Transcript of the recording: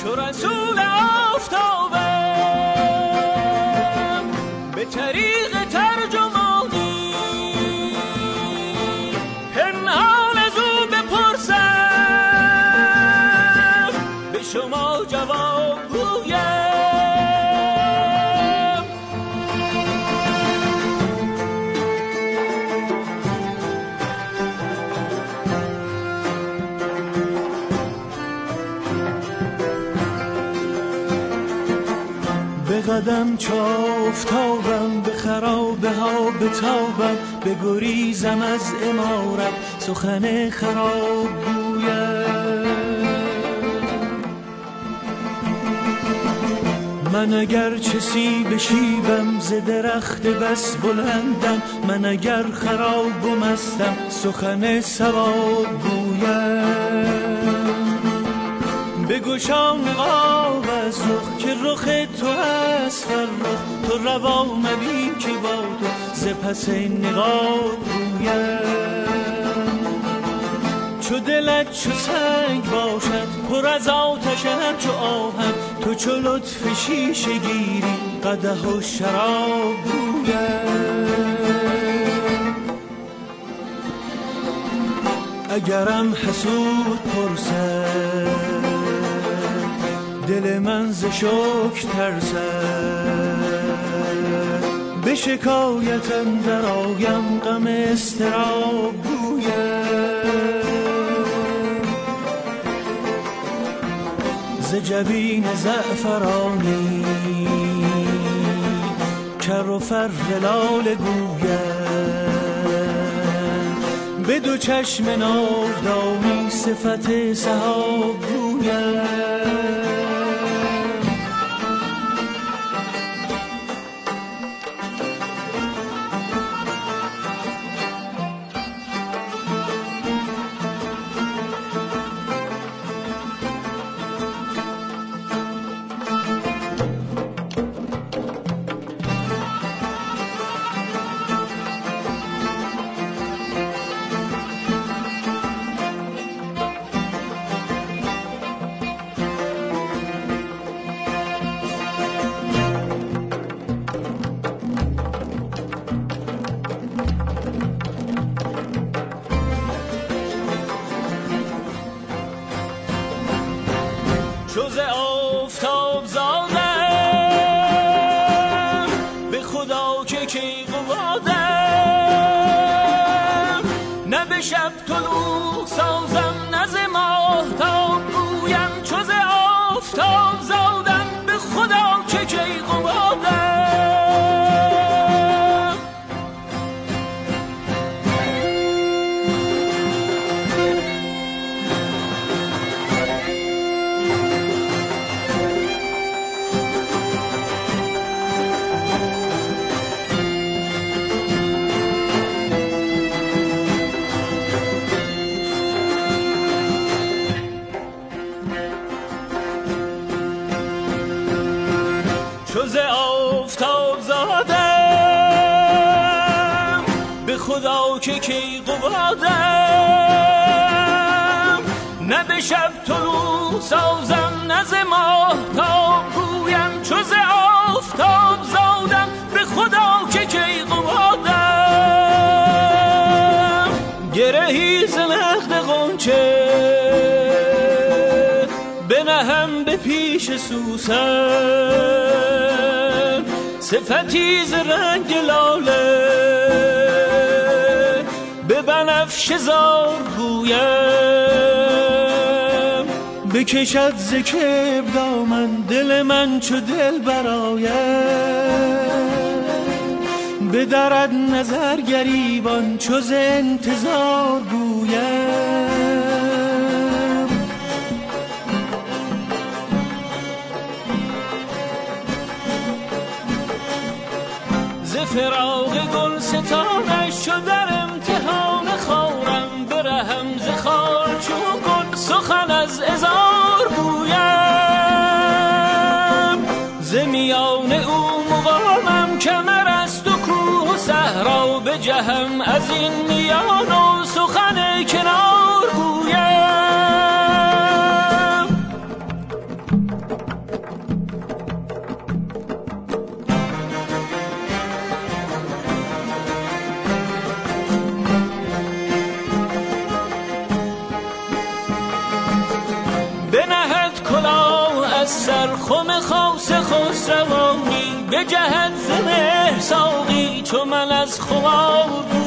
چو رسول آفتابم به طریق ترجمانی پنهان از او بپرسم به شما جواب گویم. به قدم چو آفتابم به خرابه ها بتابم به گریزم از عمارت سخن خراب گویم. من اگر چه سیب شیبم ز درخت بس بلندم، من اگر خراب و مستم سخن صواب گویم. بگشا نقاب از رخ که رخ تو هست فرخ، تو روا مبین که با تو ز پس نقاب گویم. چو دلت چو سنگ باشد پر از آتشم چو آهن، تو چو لطف شیشه گیری قدح و شراب گویم. اگرم حسود پرسد دل من ز شکر ترسد، به شکایتم در آیم غم اضطراب گویم. ز جبین زعفرانی کر و فر لاله گویم. به دو چشم ناودانی صفت سحاب گویم. چو ز آفتاب زادم به خدا که کیقوادم، نه به شب طلوع سازم نه ز ماهتاب گویم. چو ز آفتاب زادم به خدا که کیقوادم. چو ز آفتاب زادم به خدا که کیقوادم، نه به شب طلوع سازم نه ز ماهتاب گویم. چو ز آفتاب زادم به خدا که کیقوادم. گرهی ز نخل غنچه بنهم به پیش سوسن، صفتی ز رنگ لاله به بنفشه زار گویم. بکشد ز کبر دامن دل من چو دل برایم، بدرد نظر گریبان چو ز انتظار گویم. ز فراق گل ستانش چو در امتحان خارم، برهم ز خار چون گل سخن از عذار گویم. ز میان او مقامم کمر است و کوه و صحرا، بجهم از این میان و سخن کنار گویم. سرخم خاص خسروانی به جهت ز مهر ساقی چو من از خمار